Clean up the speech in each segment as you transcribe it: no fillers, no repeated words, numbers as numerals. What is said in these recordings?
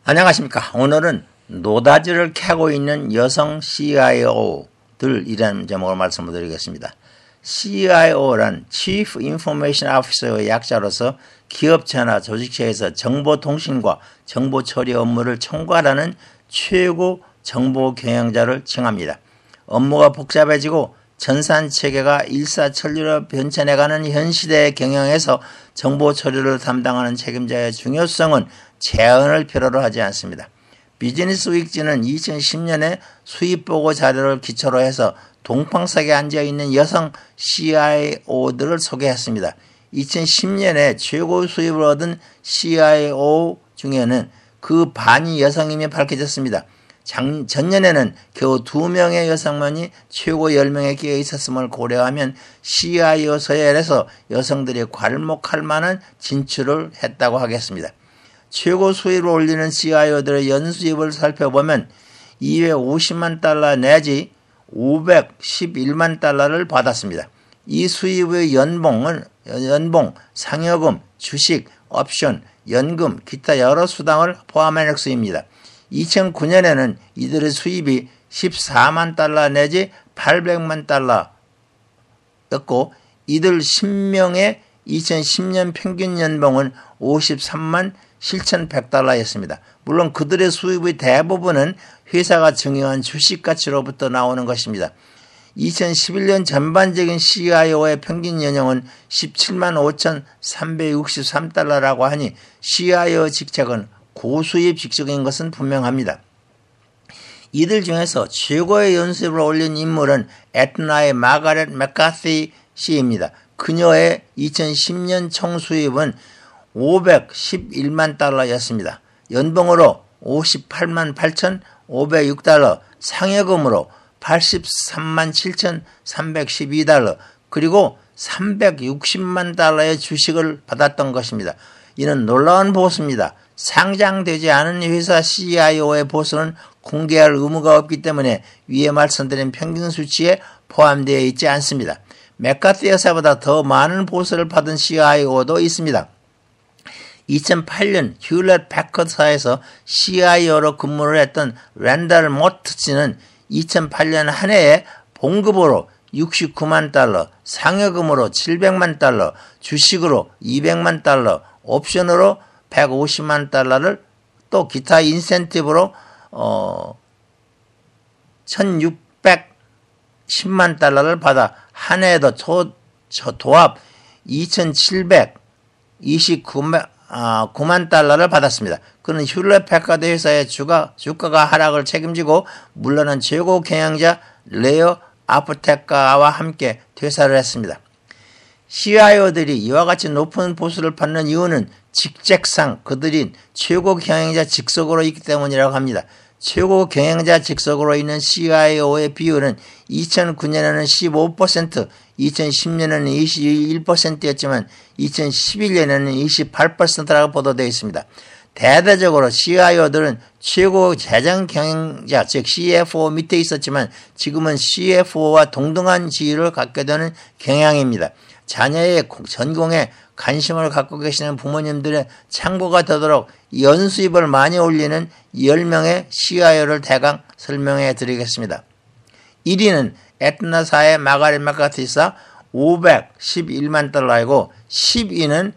안녕하십니까. 오늘은 노다지를 캐고 있는 여성 CIO들이라는 제목으로 말씀을 드리겠습니다. CIO란 Chief Information Officer의 약자로서 기업체나 조직체에서 정보통신과 정보처리 업무를 총괄하는 최고 정보 경영자를 칭합니다. 업무가 복잡해지고 전산체계가 일사천리로 변천해가는 현 시대의 경영에서 정보 처리를 담당하는 책임자의 중요성은 제한을 필요로 하지 않습니다. 비즈니스 위크지는 2010년에 수입보고 자료를 기초로 해서 동방석에 앉아있는 여성 CIO들을 소개했습니다. 2010년에 최고 수입을 얻은 CIO 중에는 그 반이 여성임이 밝혀졌습니다. 전년에는 겨우 2명의 여성만이 최고 10명에 끼어 있었음을 고려하면 CIO 서열에서 여성들이 괄목할 만한 진출을 했다고 하겠습니다. 최고 수입을 올리는 CIO들의 연수입을 살펴보면 250만 달러 내지 511만 달러를 받았습니다. 이 수입의 연봉, 상여금, 주식, 옵션, 연금, 기타 여러 수당을 포함한 액수입니다. 2009년에는 이들의 수입이 14만 달러 내지 800만 달러였고 이들 10명의 2010년 평균 연봉은 53만 7,100달러였습니다. 물론 그들의 수입의 대부분은 회사가 증여한 주식 가치로부터 나오는 것입니다. 2011년 전반적인 CIO의 평균 연봉은 17만 5,363달러라고 하니 CIO 직책은 고수입 직책인 것은 분명합니다. 이들 중에서 최고의 연수입을 올린 인물은 애틀나의 마가렛 맥카시 씨입니다. 그녀의 2010년 총 수입은 511만 달러였습니다. 연봉으로 58만 8,506달러, 상여금으로 83만 7,312달러, 그리고 360만 달러의 주식을 받았던 것입니다. 이는 놀라운 보수입니다. 상장되지 않은 회사 CIO의 보수는 공개할 의무가 없기 때문에 위에 말씀드린 평균 수치에 포함되어 있지 않습니다. 맥카티 여사보다 더 많은 보수를 받은 CIO도 있습니다. 2008년 휴렛 패커드사에서 CIO로 근무를 했던 랜달 모트치는 2008년 한 해에 봉급으로 69만 달러, 상여금으로 700만 달러, 주식으로 200만 달러, 옵션으로 150만 달러를 또 기타 인센티브로 1,610만 달러를 받아 한 해에도 도합 2,729만 달러를 받았습니다. 그는 휴렛 패커드 회사의 주가가 하락을 책임지고 물러난 최고 경영자 레어 아프테카와 함께 퇴사를 했습니다. CIO들이 이와 같이 높은 보수를 받는 이유는 직책상 그들이 최고 경영자 직속으로 있기 때문이라고 합니다. 최고 경영자 직속으로 있는 CIO의 비율은 2009년에는 15%, 2010년에는 21%였지만 2011년에는 28%라고 보도되어 있습니다. 대대적으로 CIO들은 최고 재정 경영자 즉 CFO 밑에 있었지만 지금은 CFO와 동등한 지위를 갖게 되는 경향입니다. 자녀의 전공에 관심을 갖고 계시는 부모님들의 참고가 되도록 연수입을 많이 올리는 10명의 CIO를 대강 설명해 드리겠습니다. 1위는 애틀나사의 마가렛 맥카티사 511만 달러이고 10위는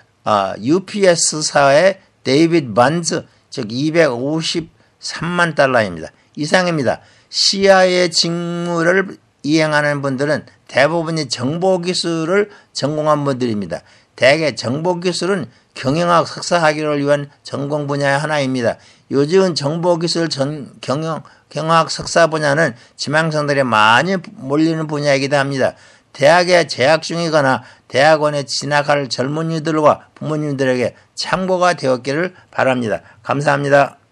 UPS사의 데이비드 반즈 즉 253만 달러입니다. 이상입니다. CIO의 직무를 이행하는 분들은 대부분이 정보기술을 전공한 분들입니다. 대개 정보기술은 경영학 석사학위를 위한 전공 분야의 하나입니다. 요즘 정보기술 경영학 석사 분야는 지망생들이 많이 몰리는 분야이기도 합니다. 대학에 재학 중이거나 대학원에 진학할 젊은이들과 부모님들에게 참고가 되었기를 바랍니다. 감사합니다.